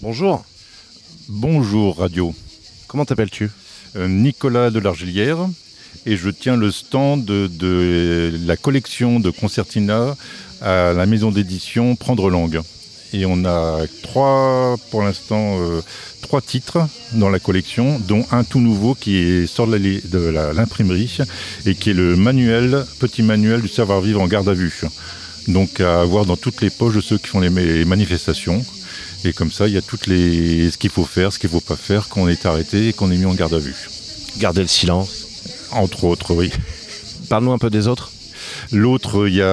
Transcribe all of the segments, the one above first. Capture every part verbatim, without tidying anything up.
Bonjour, Bonjour Radio, comment t'appelles-tu? Euh, Nicolas de l'Argelière et je tiens le stand de, de la collection de concertina à la maison d'édition Prendre Langue. Et on a trois, pour l'instant, euh, trois titres dans la collection, dont un tout nouveau qui est, sort de, la, de la, l'imprimerie et qui est le manuel, petit manuel du savoir-vivre en garde à vue. Donc à avoir dans toutes les poches de ceux qui font les manifestations. Et comme ça, il y a toutes les, ce qu'il faut faire, ce qu'il ne faut pas faire, qu'on est arrêté et qu'on est mis en garde à vue. Garder le silence. Entre autres, oui. Parle-nous un peu des autres. L'autre, il y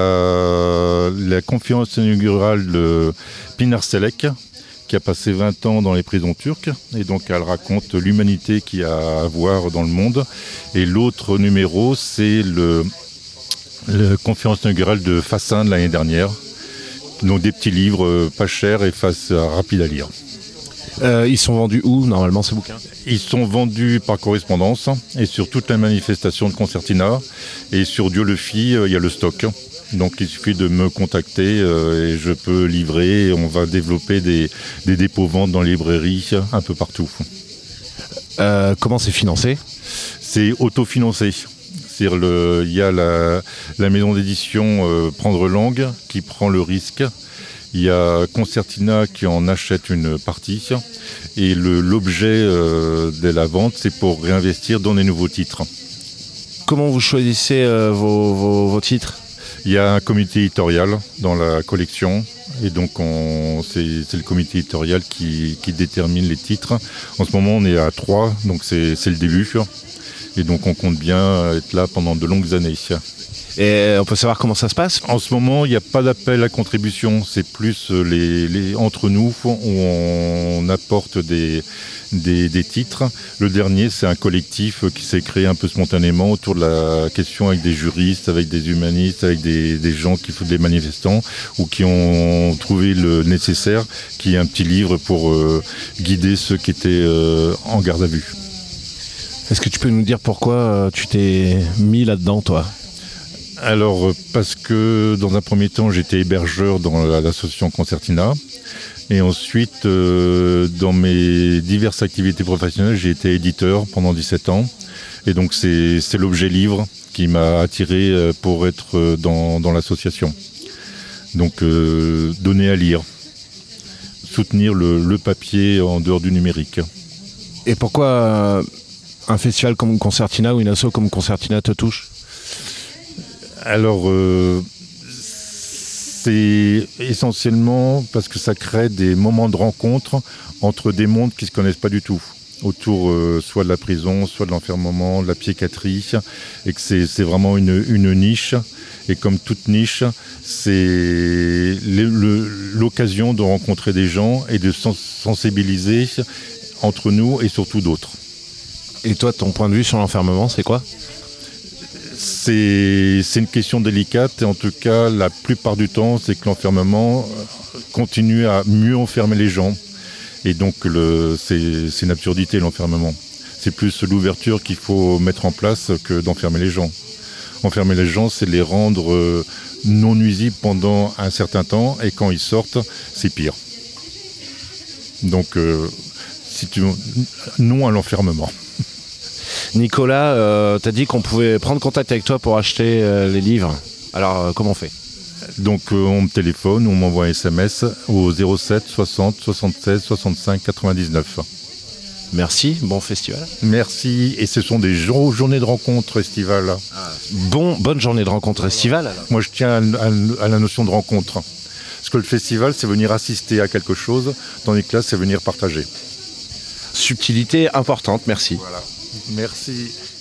a la conférence inaugurale de Pinar Selek, qui a passé vingt ans dans les prisons turques. Et donc, elle raconte l'humanité qu'il y a à voir dans le monde. Et l'autre numéro, c'est le, la conférence inaugurale de Fassin de l'année dernière. Donc des petits livres euh, pas chers et face, euh, rapides à lire. Euh, ils sont vendus où, normalement, ces bouquins? Ils sont vendus par correspondance et sur toute la manifestation de concertina. Et sur Dieu le fit, euh, il y a le stock. Donc il suffit de me contacter euh, et je peux livrer. On va développer des, des dépôts-ventes dans les librairies un peu partout. Euh, comment c'est financé? C'est autofinancé. C'est-à-dire le, il y a la, la maison d'édition euh, Prendre Langue qui prend le risque. Il y a Concertina qui en achète une partie. Et le, l'objet euh, de la vente, c'est pour réinvestir dans des nouveaux titres. Comment vous choisissez euh, vos, vos, vos titres? Il y a un comité éditorial dans la collection. Et donc on, c'est, c'est le comité éditorial qui, qui détermine les titres. En ce moment, on est à trois, donc c'est, c'est le début. Et donc on compte bien être là pendant de longues années. Et on peut savoir comment ça se passe? En ce moment, il n'y a pas d'appel à contribution. C'est plus les, les, entre nous où on apporte des, des, des titres. Le dernier, c'est un collectif qui s'est créé un peu spontanément autour de la question avec des juristes, avec des humanistes, avec des, des gens qui font des manifestants ou qui ont trouvé le nécessaire, qui est un petit livre pour euh, guider ceux qui étaient euh, en garde à vue. Est-ce que tu peux nous dire pourquoi euh, tu t'es mis là-dedans, toi? Alors, parce que dans un premier temps, j'étais hébergeur dans l'association Concertina. Et ensuite, euh, dans mes diverses activités professionnelles, j'ai été éditeur pendant dix-sept ans. Et donc, c'est, c'est l'objet livre qui m'a attiré pour être dans, dans l'association. Donc, euh, donner à lire. Soutenir le, le papier en dehors du numérique. Et pourquoi euh, un festival comme Concertina ou une asso comme Concertina te touche? Alors, euh, c'est essentiellement parce que ça crée des moments de rencontre entre des mondes qui ne se connaissent pas du tout, autour euh, soit de la prison, soit de l'enfermement, de la psychiatrie, et que c'est, c'est vraiment une, une niche. Et comme toute niche, c'est le, le, l'occasion de rencontrer des gens et de sens- sensibiliser entre nous et surtout d'autres. Et toi, ton point de vue sur l'enfermement, c'est quoi? C'est, c'est une question délicate et en tout cas, la plupart du temps, c'est que l'enfermement continue à mieux enfermer les gens. Et donc, le, c'est, c'est une absurdité, l'enfermement. C'est plus l'ouverture qu'il faut mettre en place que d'enfermer les gens. Enfermer les gens, c'est les rendre non nuisibles pendant un certain temps et quand ils sortent, c'est pire. Donc, euh, si tu, non à l'enfermement. Nicolas, euh, t'as dit qu'on pouvait prendre contact avec toi pour acheter euh, les livres. Alors, euh, comment on fait? Donc euh, on me téléphone ou on m'envoie un S M S au zéro sept soixante soixante-seize soixante-cinq quatre-vingt-dix-neuf. Merci, bon festival. Merci, et ce sont des jo- journées de rencontres estivales. Ah. Bon, bonne journée de rencontre estivale. Alors. Moi je tiens à, à, à la notion de rencontre. Parce que le festival, c'est venir assister à quelque chose, tandis que là, c'est venir partager. Subtilité importante, merci. Voilà. Merci.